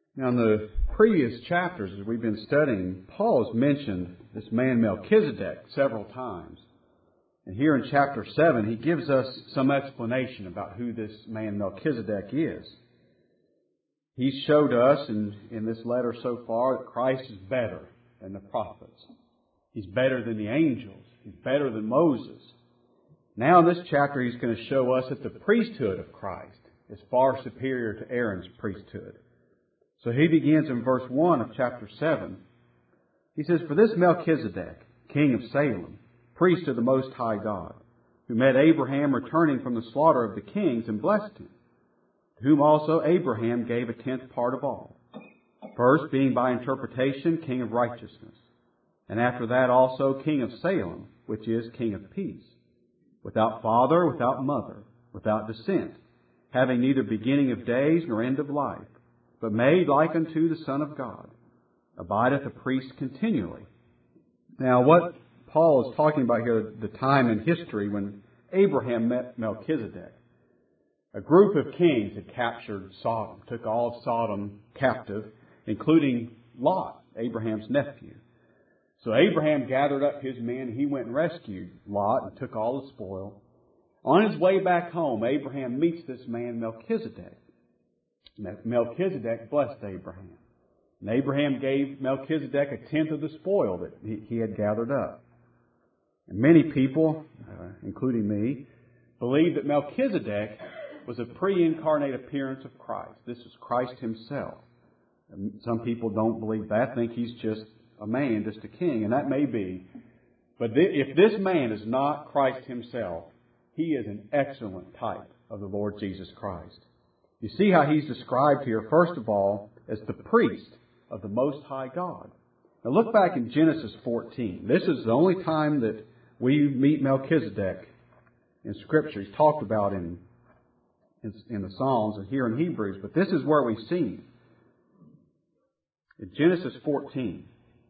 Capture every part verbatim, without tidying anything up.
Now, in the previous chapters, as we've been studying, Paul has mentioned this man Melchizedek several times. And here in chapter seven, he gives us some explanation about who this man Melchizedek is. He's showed us in, in this letter so far that Christ is better than the prophets. He's better than the angels. He's better than Moses. Now in this chapter, he's going to show us that the priesthood of Christ is far superior to Aaron's priesthood. So he begins in verse one of chapter seven. He says, "For this Melchizedek, king of Salem, priest of the Most High God, who met Abraham returning from the slaughter of the kings and blessed him, to whom also Abraham gave a tenth part of all, first being by interpretation king of righteousness, and after that also king of Salem, which is king of peace, without father, without mother, without descent, having neither beginning of days nor end of life, but made like unto the Son of God, abideth a priest continually." Now, what Paul is talking about here, the time in history when Abraham met Melchizedek. A group of kings had captured Sodom, took all of Sodom captive, including Lot, Abraham's nephew. So Abraham gathered up his men, and he went and rescued Lot and took all the spoil. On his way back home, Abraham meets this man Melchizedek. Melchizedek blessed Abraham. And Abraham gave Melchizedek a tenth of the spoil that he had gathered up. And many people, uh, including me, believe that Melchizedek was a pre-incarnate appearance of Christ. This is Christ himself. And some people don't believe that, think he's just a man, just a king, and that may be. But th- if this man is not Christ himself, he is an excellent type of the Lord Jesus Christ. You see how he's described here, first of all, as the priest of the Most High God. Now look back in Genesis fourteen. This is the only time that we meet Melchizedek in Scripture. He's talked about in, in, in the Psalms and here in Hebrews, but this is where we see him. In Genesis fourteen.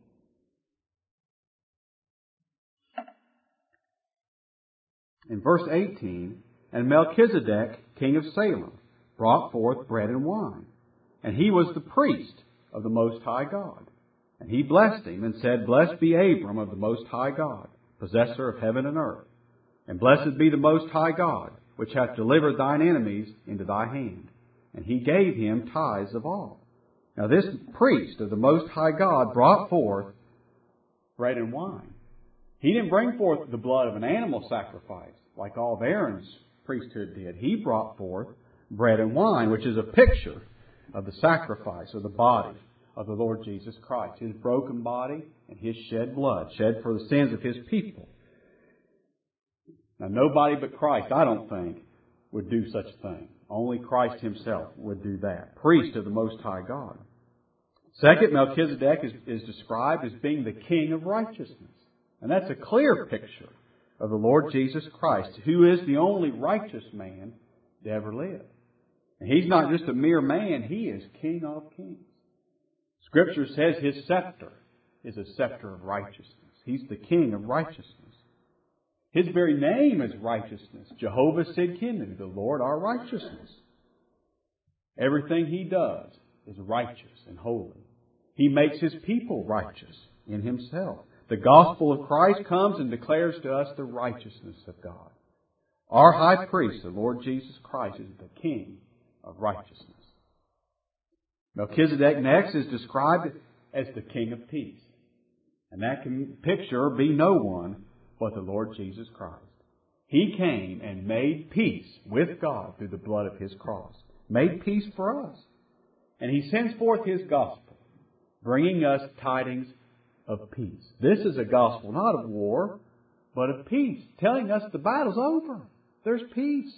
In verse eighteen, "And Melchizedek, king of Salem, brought forth bread and wine. And he was the priest of the Most High God. And he blessed him and said, Blessed be Abram of the Most High God, possessor of heaven and earth. And blessed be the Most High God, which hath delivered thine enemies into thy hand. And he gave him tithes of all." Now this priest of the Most High God brought forth bread and wine. He didn't bring forth the blood of an animal sacrifice like all of Aaron's priesthood did. He brought forth bread and wine, which is a picture of the sacrifice of the body of the Lord Jesus Christ. His broken body and His shed blood, shed for the sins of His people. Now nobody but Christ, I don't think, would do such a thing. Only Christ Himself would do that. Priest of the Most High God. Second, Melchizedek is, is described as being the King of righteousness. And that's a clear picture of the Lord Jesus Christ, who is the only righteous man to ever live. And He's not just a mere man, He is King of kings. Scripture says His scepter is a scepter of righteousness. He's the King of righteousness. His very name is righteousness. Jehovah Sidkenu, the Lord our righteousness. Everything He does is righteous and holy. He makes His people righteous in Himself. The gospel of Christ comes and declares to us the righteousness of God. Our high priest, the Lord Jesus Christ, is the King of righteousness. Melchizedek next is described as the King of peace. And that can picture be no one but the Lord Jesus Christ. He came and made peace with God through the blood of His cross. Made peace for us. And He sends forth His gospel, bringing us tidings of peace. This is a gospel not of war, but of peace, telling us the battle's over. There's peace.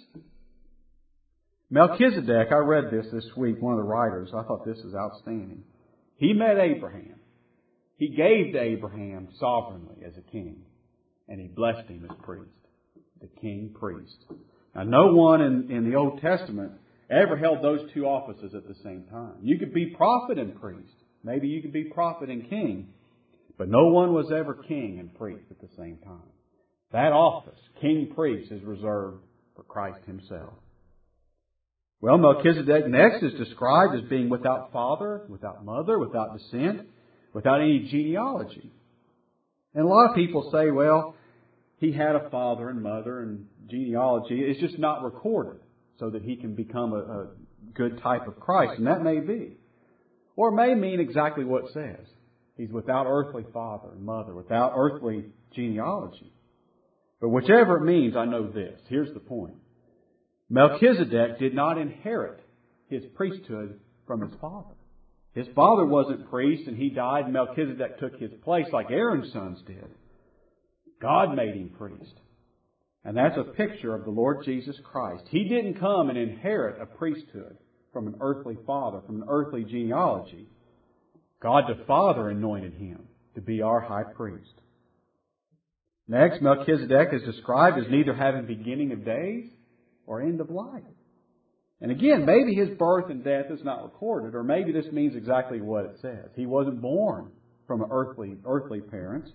Melchizedek, I read this this week, one of the writers, I thought this is outstanding. He met Abraham. He gave to Abraham sovereignly as a king, and He blessed him as priest, the king priest. Now, no one in, in the Old Testament ever held those two offices at the same time. You could be prophet and priest. Maybe you could be prophet and king. But no one was ever king and priest at the same time. That office, king priest, is reserved for Christ Himself. Well, Melchizedek next is described as being without father, without mother, without descent, without any genealogy. And a lot of people say, well, he had a father and mother and genealogy. It's just not recorded so that he can become a, a good type of Christ. And that may be. Or it may mean exactly what it says. He's without earthly father and mother, without earthly genealogy. But whichever it means, I know this. Here's the point. Melchizedek did not inherit his priesthood from his father. His father wasn't priest and he died and Melchizedek took his place like Aaron's sons did. God made him priest. And that's a picture of the Lord Jesus Christ. He didn't come and inherit a priesthood from an earthly father, from an earthly genealogy. God the Father anointed him to be our high priest. Next, Melchizedek is described as neither having beginning of days or end of life. And again, maybe his birth and death is not recorded, or maybe this means exactly what it says. He wasn't born from an earthly, earthly parents.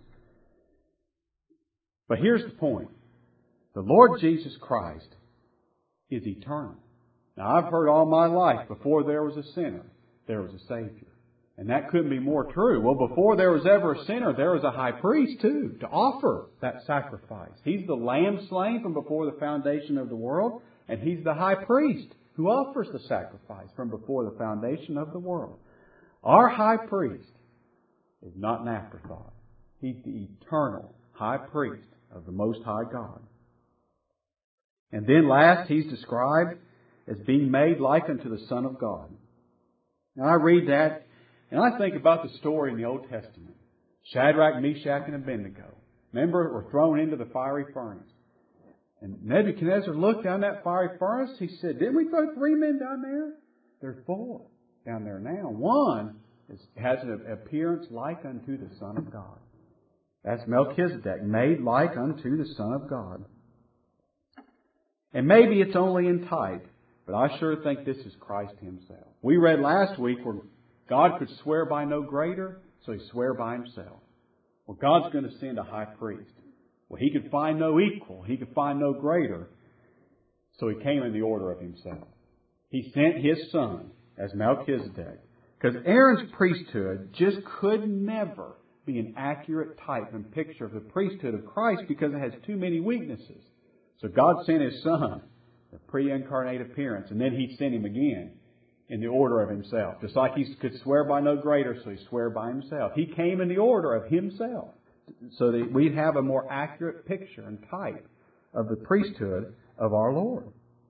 But here's the point. The Lord Jesus Christ is eternal. Now, I've heard all my life, before there was a sinner, there was a Savior. And that couldn't be more true. Well, before there was ever a sinner, there was a high priest, too, to offer that sacrifice. He's the lamb slain from before the foundation of the world, and He's the high priest who offers the sacrifice from before the foundation of the world. Our high priest is not an afterthought. He's the eternal high priest of the Most High God. And then last, He's described as being made like unto the Son of God. Now, I read that, and I think about the story in the Old Testament. Shadrach, Meshach, and Abednego. Remember, were thrown into the fiery furnace. And Nebuchadnezzar looked down that fiery furnace. He said, didn't we throw three men down there? There's four down there now. One is, has an appearance like unto the Son of God. That's Melchizedek, made like unto the Son of God. And maybe it's only in type, but I sure think this is Christ Himself. We read last week where God could swear by no greater, so He swore by Himself. Well, God's going to send a high priest. Well, He could find no equal. He could find no greater. So He came in the order of Himself. He sent His Son as Melchizedek. Because Aaron's priesthood just could never be an accurate type and picture of the priesthood of Christ because it has too many weaknesses. So God sent His Son, the pre-incarnate appearance, and then He sent Him again in the order of Himself. Just like He could swear by no greater, so He swore by Himself. He came in the order of Himself so that we'd have a more accurate picture and type of the priesthood of our Lord.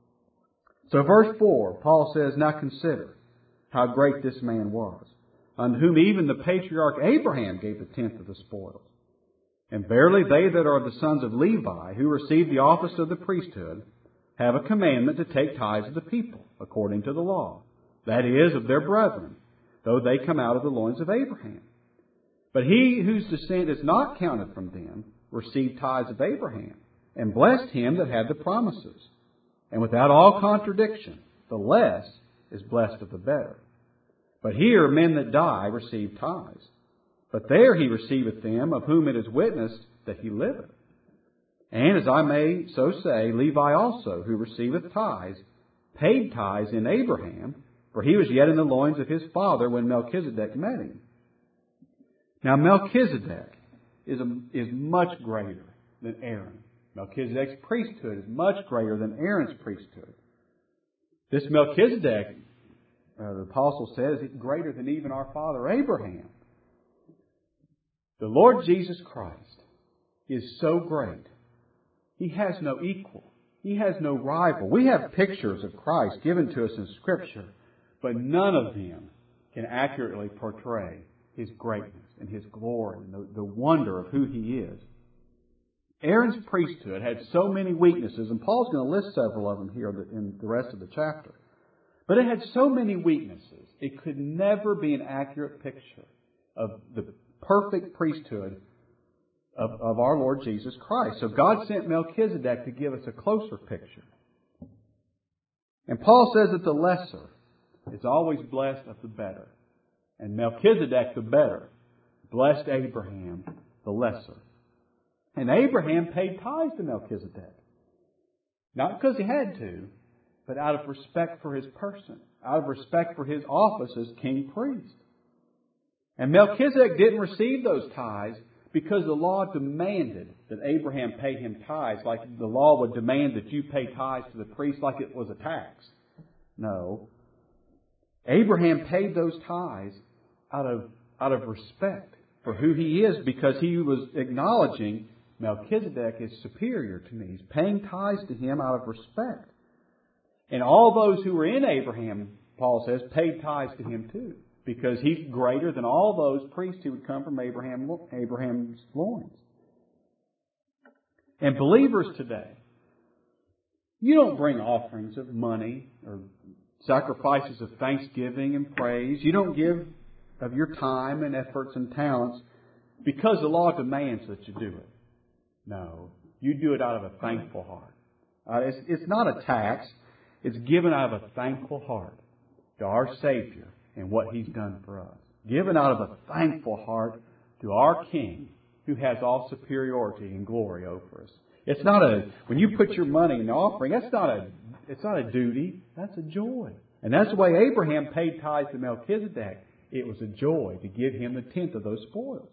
So verse four, Paul says, now consider how great this man was, unto whom even the patriarch Abraham gave the tenth of the spoils. And verily they that are the sons of Levi, who receive the office of the priesthood, have a commandment to take tithes of the people, according to the law, that is, of their brethren, though they come out of the loins of Abraham. But he whose descent is not counted from them received tithes of Abraham, and blessed him that had the promises. And without all contradiction, the less is blessed of the better. But here men that die receive tithes. But there he receiveth them of whom it is witnessed that he liveth. And as I may so say, Levi also, who receiveth tithes, paid tithes in Abraham, for he was yet in the loins of his father when Melchizedek met him. Now Melchizedek is, a, is much greater than Aaron. Melchizedek's priesthood is much greater than Aaron's priesthood. This Melchizedek, uh, the apostle says, is greater than even our father Abraham. The Lord Jesus Christ is so great. He has no equal. He has no rival. We have pictures of Christ given to us in Scripture, but none of them can accurately portray His greatness and His glory and the, the wonder of who He is. Aaron's priesthood had so many weaknesses, and Paul's going to list several of them here in the rest of the chapter. But it had so many weaknesses, it could never be an accurate picture of the perfect priesthood of, of our Lord Jesus Christ. So God sent Melchizedek to give us a closer picture. And Paul says that the lesser is always blessed of the better. And Melchizedek the better blessed Abraham the lesser. And Abraham paid tithes to Melchizedek. Not because he had to, but out of respect for his person, out of respect for his office as king priest. And Melchizedek didn't receive those tithes because the law demanded that Abraham pay him tithes, like the law would demand that you pay tithes to the priest like it was a tax. No. Abraham paid those tithes out of, out of respect for who he is, because he was acknowledging Melchizedek is superior to me. He's paying tithes to him out of respect. And all those who were in Abraham, Paul says, paid tithes to him too, because he's greater than all those priests who would come from Abraham, Abraham's loins. And believers today, you don't bring offerings of money or sacrifices of thanksgiving and praise. You don't give of your time and efforts and talents because the law demands that you do it. No, you do it out of a thankful heart. Uh, it's, it's not a tax. It's given out of a thankful heart to our Savior and what He's done for us. Given out of a thankful heart to our King, who has all superiority and glory over us. It's not a, when you put your money in the offering, that's not a, it's not a duty. That's a joy. And that's the way Abraham paid tithes to Melchizedek. It was a joy to give him the tenth of those spoils.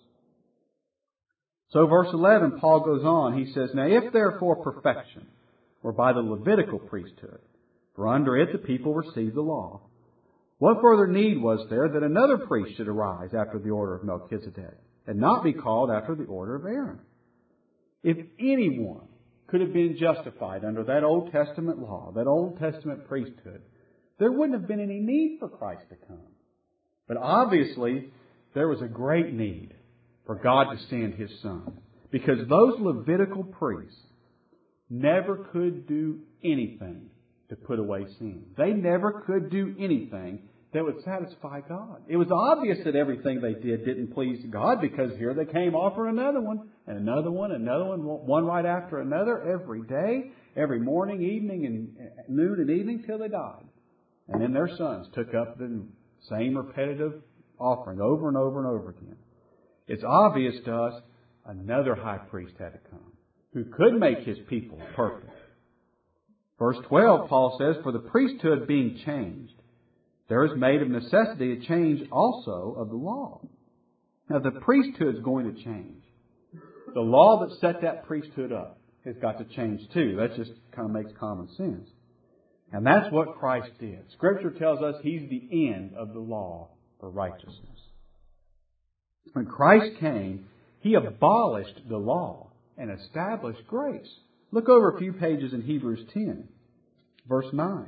So verse eleven, Paul goes on. He says, now if therefore perfection were by the Levitical priesthood, for under it the people received the law, what further need was there that another priest should arise after the order of Melchizedek, and not be called after the order of Aaron? If anyone could have been justified under that Old Testament law, that Old Testament priesthood, there wouldn't have been any need for Christ to come. But obviously, there was a great need for God to send His Son, because those Levitical priests never could do anything to put away sin. They never could do anything that would satisfy God. It was obvious that everything they did didn't please God, because here they came offering another one, and another one, another one, one right after another, every day, every morning, evening, and noon and evening till they died. And then their sons took up the same repetitive offering over and over and over again. It's obvious to us another high priest had to come who could make His people perfect. Verse twelve, Paul says, for the priesthood being changed, there is made of necessity a change also of the law. Now the priesthood is going to change. The law that set that priesthood up has got to change too. That just kind of makes common sense. And that's what Christ did. Scripture tells us He's the end of the law for righteousness. When Christ came, He abolished the law and established grace. Look over a few pages in Hebrews ten, verse nine.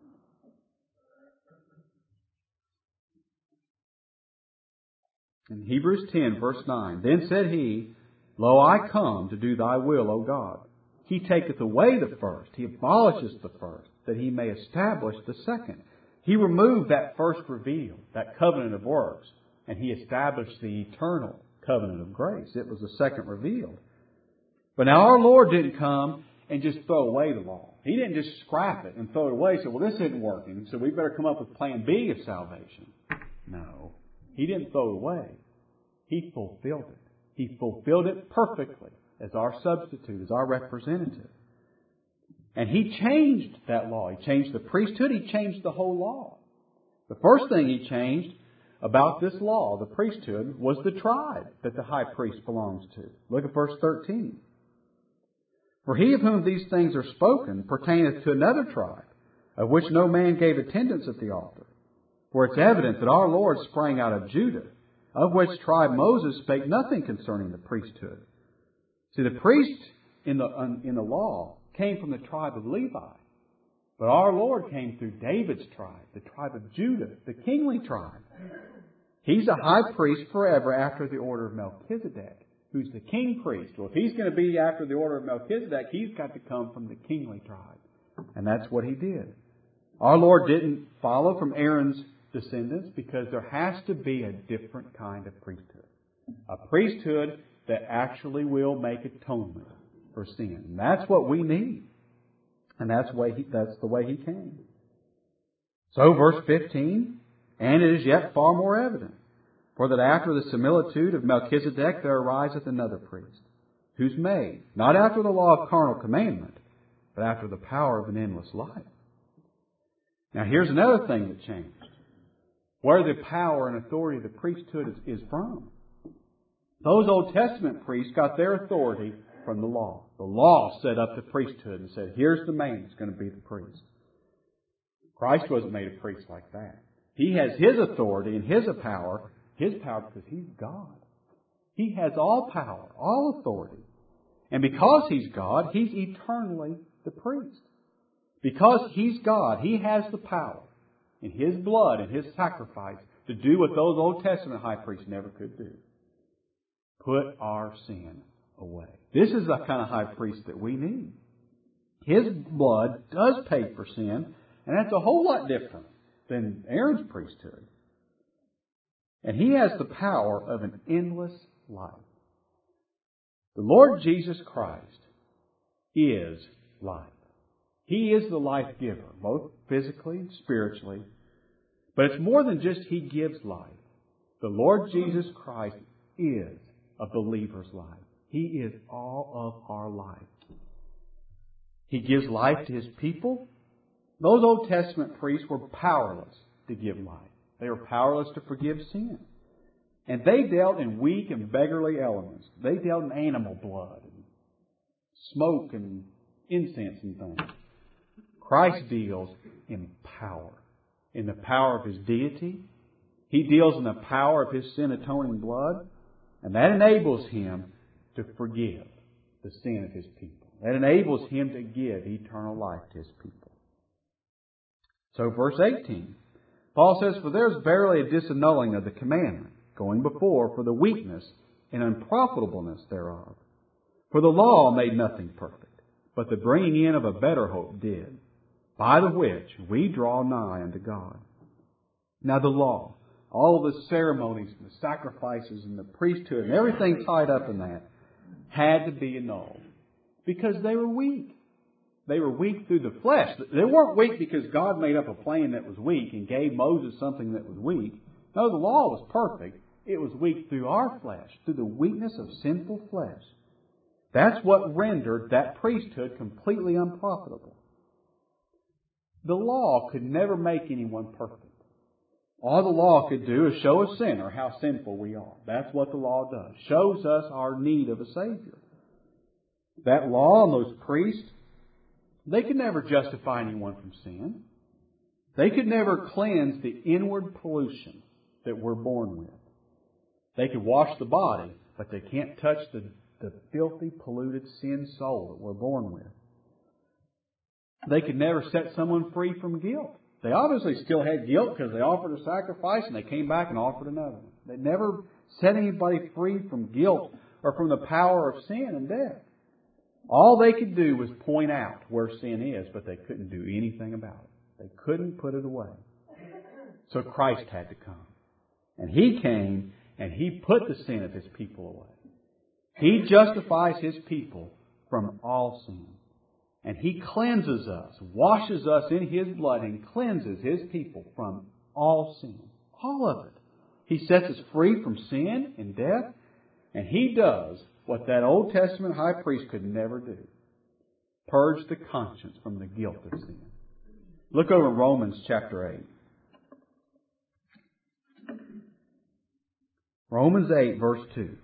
In Hebrews ten, verse nine, then said He, lo, I come to do Thy will, O God. He taketh away the first, He abolishes the first, that He may establish the second. He removed that first revealed, that covenant of works, and He established the eternal covenant of grace. It was the second revealed. But now our Lord didn't come and just throw away the law. He didn't just scrap it and throw it away and say, well, this isn't working, so we better come up with plan B of salvation. No. He didn't throw it away. He fulfilled it. He fulfilled it perfectly as our substitute, as our representative. And He changed that law. He changed the priesthood. He changed the whole law. The first thing He changed about this law, the priesthood, was the tribe that the high priest belongs to. Look at verse thirteen. For he of whom these things are spoken pertaineth to another tribe, of which no man gave attendance at the altar. For it's evident that our Lord sprang out of Judah, of which tribe Moses spake nothing concerning the priesthood. See, the priest in the, in the law came from the tribe of Levi. But our Lord came through David's tribe, the tribe of Judah, the kingly tribe. He's a high priest forever after the order of Melchizedek, who's the king priest. Well, if He's going to be after the order of Melchizedek, He's got to come from the kingly tribe. And that's what He did. Our Lord didn't follow from Aaron's descendants because there has to be a different kind of priesthood. A priesthood that actually will make atonement for sin. And that's what we need. And that's the way He, that's the way He came. So verse fifteen, and it is yet far more evident, for that after the similitude of Melchizedek there ariseth another priest, who's made, not after the law of carnal commandment, but after the power of an endless life. Now here's another thing that changed. Where the power and authority of the priesthood is, is from. Those Old Testament priests got their authority from the law. The law set up the priesthood and said, here's the man that's going to be the priest. Christ wasn't made a priest like that. He has His authority and His power, His power because He's God. He has all power, all authority. And because He's God, He's eternally the priest. Because He's God, He has the power in His blood and His sacrifice to do what those Old Testament high priests never could do. Put our sin away. This is the kind of high priest that we need. His blood does pay for sin, and that's a whole lot different than Aaron's priesthood. And He has the power of an endless life. The Lord Jesus Christ is life. He is the life giver, both physically and spiritually. But it's more than just He gives life. The Lord Jesus Christ is a believer's life. He is all of our life. He gives life to His people. Those Old Testament priests were powerless to give life. They were powerless to forgive sin. And they dealt in weak and beggarly elements. They dealt in animal blood and smoke and incense and things. Christ deals in power. In the power of His deity. He deals in the power of His sin-atoning blood. And that enables Him to forgive the sin of His people. That enables Him to give eternal life to His people. So verse eighteen, Paul says, For there is verily a disannulling of the commandment, going before for the weakness and unprofitableness thereof. For the law made nothing perfect, but the bringing in of a better hope did, by the which we draw nigh unto God. Now the law, all of the ceremonies and the sacrifices and the priesthood and everything tied up in that had to be annulled because they were weak. They were weak through the flesh. They weren't weak because God made up a plan that was weak and gave Moses something that was weak. No, the law was perfect. It was weak through our flesh, through the weakness of sinful flesh. That's what rendered that priesthood completely unprofitable. The law could never make anyone perfect. All the law could do is show a sinner how sinful we are. That's what the law does. Shows us our need of a Savior. That law and those priests, they could never justify anyone from sin. They could never cleanse the inward pollution that we're born with. They could wash the body, but they can't touch the, the filthy, polluted sin soul that we're born with. They could never set someone free from guilt. They obviously still had guilt because they offered a sacrifice and they came back and offered another one. They never set anybody free from guilt or from the power of sin and death. All they could do was point out where sin is, but they couldn't do anything about it. They couldn't put it away. So Christ had to come. And He came and He put the sin of His people away. He justifies His people from all sin. And He cleanses us, washes us in His blood, and cleanses His people from all sin. All of it. He sets us free from sin and death. And He does what that Old Testament high priest could never do. Purge the conscience from the guilt of sin. Look over Romans chapter eight. Romans eight, verse two.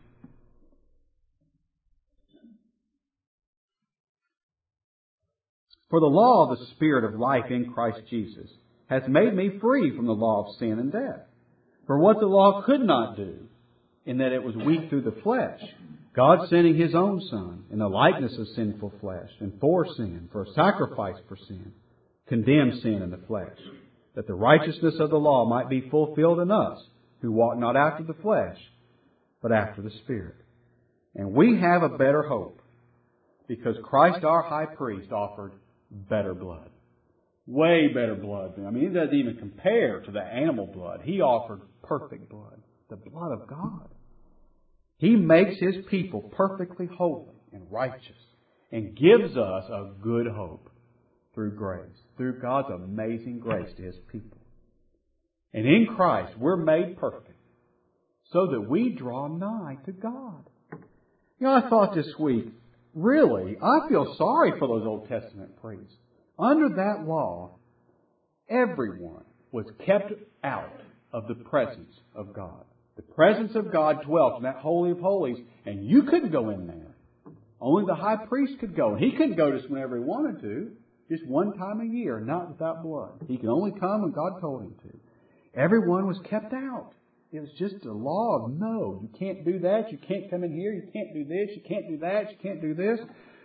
For the law of the Spirit of life in Christ Jesus hath made me free from the law of sin and death. For what the law could not do, in that it was weak through the flesh, God sending His own Son in the likeness of sinful flesh, and for sin, for a sacrifice for sin, condemned sin in the flesh, that the righteousness of the law might be fulfilled in us, who walk not after the flesh, but after the Spirit. And we have a better hope, because Christ our high priest offered better blood. Way better blood. I mean, it doesn't even compare to the animal blood. He offered perfect blood. The blood of God. He makes His people perfectly holy and righteous and gives us a good hope through grace, through God's amazing grace to His people. And in Christ, we're made perfect so that we draw nigh to God. You know, I thought this week, really, I feel sorry for those Old Testament priests. Under that law, everyone was kept out of the presence of God. The presence of God dwelt in that Holy of Holies, and you couldn't go in there. Only the high priest could go. And he couldn't go just whenever he wanted to, just one time a year, not without blood. He could only come when God told him to. Everyone was kept out. It was just a law of no. You can't do that. You can't come in here. You can't do this. You can't do that. You can't do this.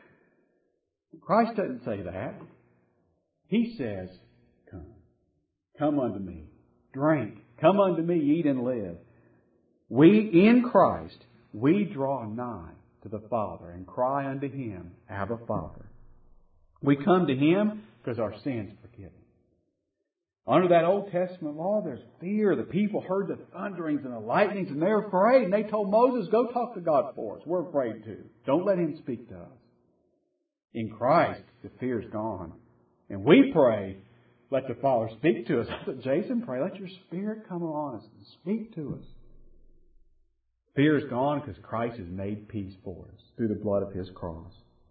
Christ doesn't say that. He says, come. Come unto me. Drink. Come unto me, eat and live. We, in Christ, we draw nigh to the Father and cry unto Him, Abba, Father. We come to Him because our sins are forgiven. Under that Old Testament law, there's fear. The people heard the thunderings and the lightnings, and they're afraid. And they told Moses, go talk to God for us. We're afraid too. Don't let Him speak to us. In Christ, the fear's gone. And we pray, let the Father speak to us. Let Jason pray, let your Spirit come on us and speak to us. Fear is gone because Christ has made peace for us through the blood of His cross.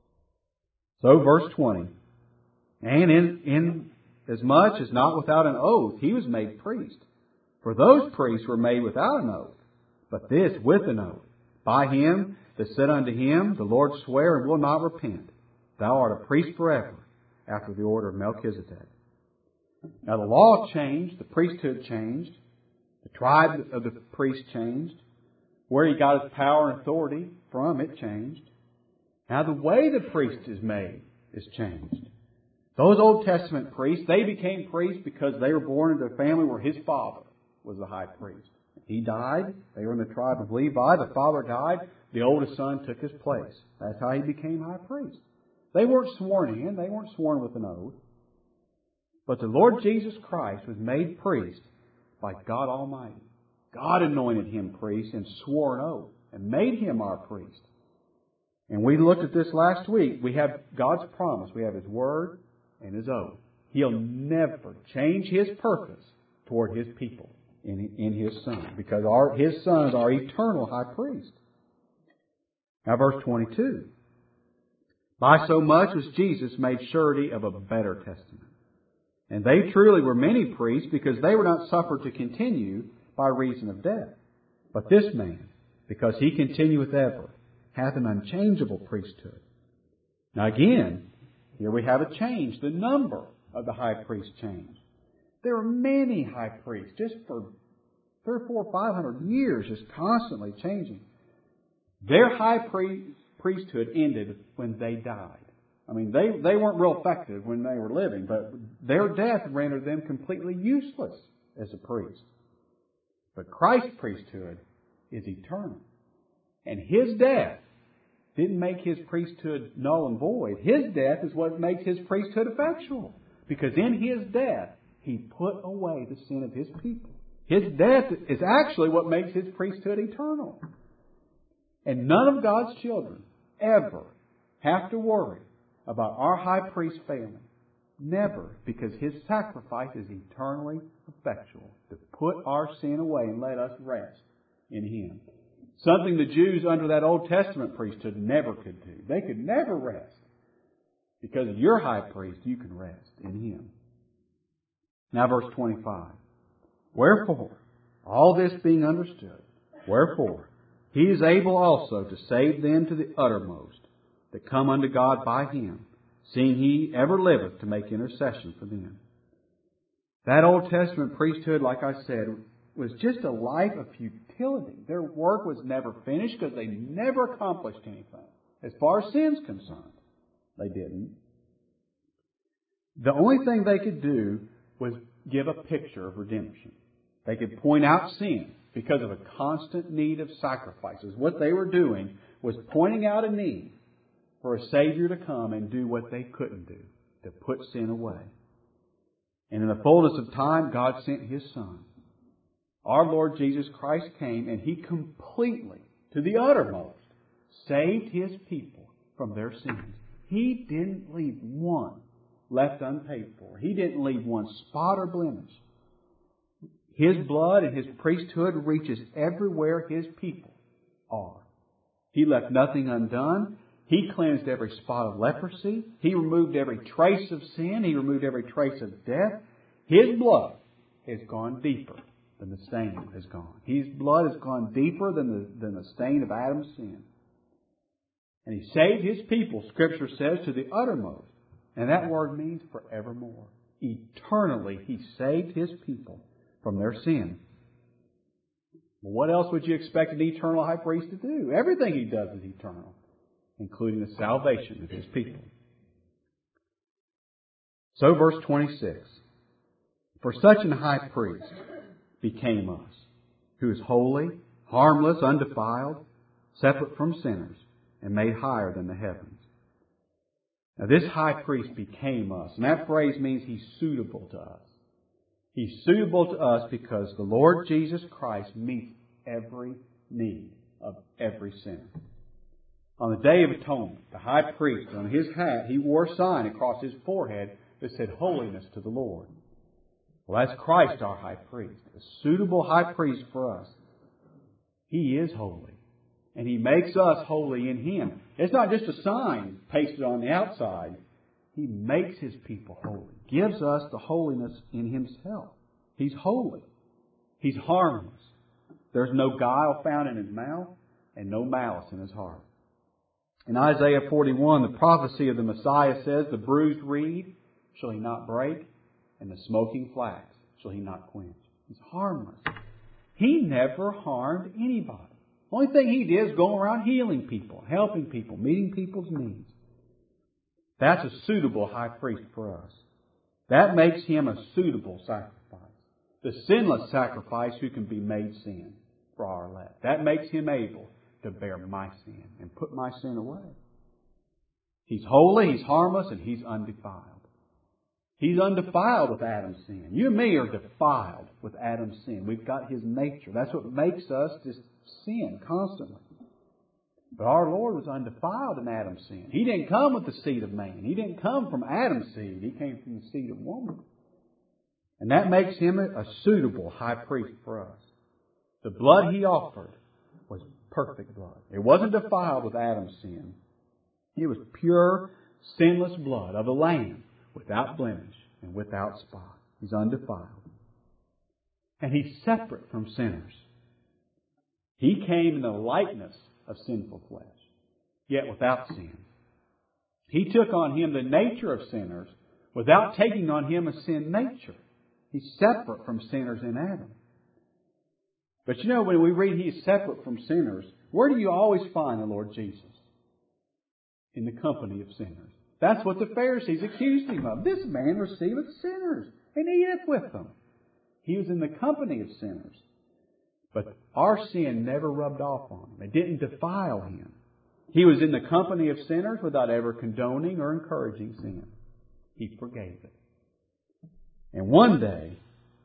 So, verse twenty. And in, in as much as not without an oath, He was made priest. For those priests were made without an oath, but this with an oath. By Him that said unto Him, the Lord sware and will not repent. Thou art a priest forever, after the order of Melchizedek. Now the law changed, the priesthood changed, the tribe of the priest changed. Where he got his power and authority from, it changed. Now the way the priest is made is changed. Those Old Testament priests, they became priests because they were born into a family where his father was the high priest. He died. They were in the tribe of Levi. The father died. The oldest son took his place. That's how he became high priest. They weren't sworn in. They weren't sworn with an oath. But the Lord Jesus Christ was made priest by God Almighty. God anointed Him priest and swore an oath and made Him our priest. And we looked at this last week. We have God's promise. We have His word and His oath. He'll never change His purpose toward His people in, in His Son, because our, His Son is our eternal high priest. Now verse twenty-two. By so much was Jesus made surety of a better testament. And they truly were many priests, because they were not suffered to continue by reason of death. But this man, because He continueth ever, hath an unchangeable priesthood. Now again, here we have a change. The number of the high priests changed. There were many high priests, just for three or four, five hundred years, just constantly changing. Their high priest, priesthood ended when they died. I mean, they, they weren't real effective when they were living, but their death rendered them completely useless as a priest. But Christ's priesthood is eternal. And His death didn't make His priesthood null and void. His death is what makes His priesthood effectual. Because in His death, He put away the sin of His people. His death is actually what makes His priesthood eternal. And none of God's children ever have to worry about our high priest failing. Never, because His sacrifice is eternally effectual to put our sin away and let us rest in Him. Something the Jews under that Old Testament priesthood never could do. They could never rest. Because of your high priest, you can rest in Him. Now verse twenty-five. Wherefore, all this being understood, wherefore, He is able also to save them to the uttermost that come unto God by Him, seeing He ever liveth to make intercession for them. That Old Testament priesthood, like I said, was just a life of futility. Their work was never finished because they never accomplished anything. As far as sin's concerned, they didn't. The only thing they could do was give a picture of redemption. They could point out sin because of a constant need of sacrifices. What they were doing was pointing out a need for a Savior to come and do what they couldn't do, to put sin away. And in the fullness of time, God sent His Son. Our Lord Jesus Christ came, and He completely, to the uttermost, saved His people from their sins. He didn't leave one left unpaid for. He didn't leave one spot or blemish. His blood and His priesthood reaches everywhere His people are. He left nothing undone. He cleansed every spot of leprosy. He removed every trace of sin. He removed every trace of death. His blood has gone deeper than the stain has gone. His blood has gone deeper than the, than the stain of Adam's sin. And He saved His people, Scripture says, to the uttermost. And that word means forevermore. Eternally, He saved His people from their sin. Well, what else would you expect an eternal high priest to do? Everything He does is eternal, including the salvation of His people. So verse twenty-six. For such an high priest became us, who is holy, harmless, undefiled, separate from sinners, and made higher than the heavens. Now this high priest became us. And that phrase means He's suitable to us. He's suitable to us because the Lord Jesus Christ meets every need of every sinner. On the Day of Atonement, the high priest, on his hat, he wore a sign across his forehead that said, Holiness to the Lord. Well, that's Christ, our high priest, a suitable high priest for us. He is holy. And He makes us holy in Him. It's not just a sign pasted on the outside. He makes His people holy. Gives us the holiness in Himself. He's holy. He's harmless. There's no guile found in His mouth and no malice in His heart. In Isaiah forty-one, the prophecy of the Messiah says, The bruised reed shall He not break, and the smoking flax shall He not quench. He's harmless. He never harmed anybody. The only thing He did is go around healing people, helping people, meeting people's needs. That's a suitable high priest for us. That makes Him a suitable sacrifice. The sinless sacrifice who can be made sin for our elect. That makes Him able to bear my sin and put my sin away. He's holy, He's harmless, and He's undefiled. He's undefiled with Adam's sin. You and me are defiled with Adam's sin. We've got his nature. That's what makes us just sin constantly. But our Lord was undefiled in Adam's sin. He didn't come with the seed of man. He didn't come from Adam's seed. He came from the seed of woman. And that makes Him a suitable high priest for us. The blood He offered was perfect blood. It wasn't defiled with Adam's sin. It was pure, sinless blood of a lamb, without blemish and without spot. He's undefiled. And He's separate from sinners. He came in the likeness of sinful flesh, yet without sin. He took on Him the nature of sinners without taking on Him a sin nature. He's separate from sinners in Adam. But you know, when we read He's separate from sinners, where do you always find the Lord Jesus? In the company of sinners. That's what the Pharisees accused Him of. This man receiveth sinners and eateth with them. He was in the company of sinners. But our sin never rubbed off on Him. It didn't defile Him. He was in the company of sinners without ever condoning or encouraging sin. He forgave it. And one day,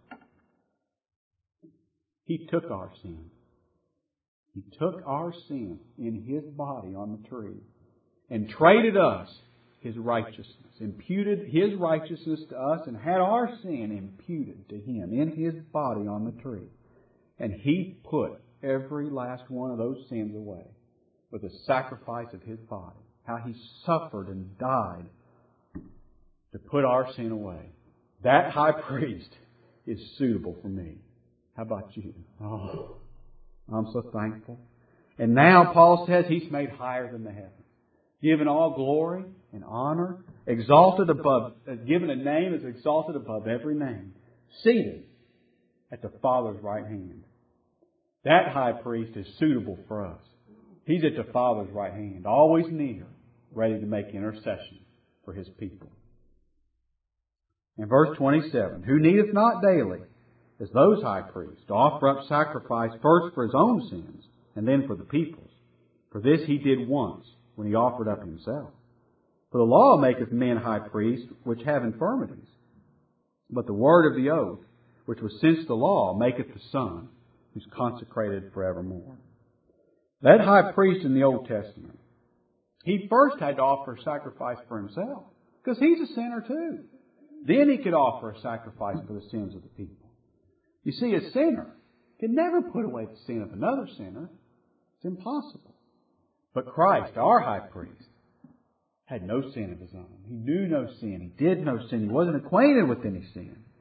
He took our sin. He took our sin in His body on the tree and traded us His righteousness, imputed His righteousness to us and had our sin imputed to Him in His body on the tree. And He put every last one of those sins away with the sacrifice of His body. How He suffered and died to put our sin away. That high priest is suitable for me. How about you? Oh, I'm so thankful. And now Paul says He's made higher than the heavens. Given all glory and honor, exalted above, given a name as exalted above every name, seated at the Father's right hand. That high priest is suitable for us. He's at the Father's right hand, always near, ready to make intercession for His people. In verse twenty-seven, who needeth not daily, as those high priests, to offer up sacrifice first for His own sins, and then for the people's. For this He did once, when He offered up Himself. For the law maketh men high priests, which have infirmities. But the word of the oath, which was since the law, maketh the Son, who's consecrated forevermore. That high priest in the Old Testament, he first had to offer a sacrifice for himself, because he's a sinner too. Then he could offer a sacrifice for the sins of the people. You see, a sinner can never put away the sin of another sinner. It's impossible. But Christ, our high priest, had no sin of His own. He knew no sin. He did no sin. He wasn't acquainted with any sin.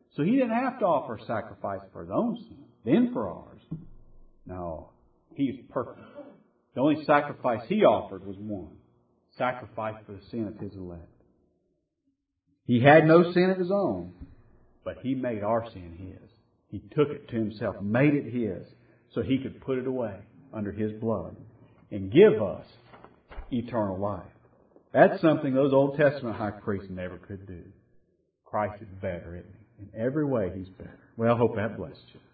So He didn't have to offer a sacrifice for His own sin, then for ours. No, He is perfect. The only sacrifice He offered was one. Sacrifice for the sin of His elect. He had no sin of His own, but He made our sin His. He took it to Himself, made it His, so He could put it away under His blood and give us eternal life. That's something those Old Testament high priests never could do. Christ is better, isn't He? In every way, He's better. Well, I hope that blessed you.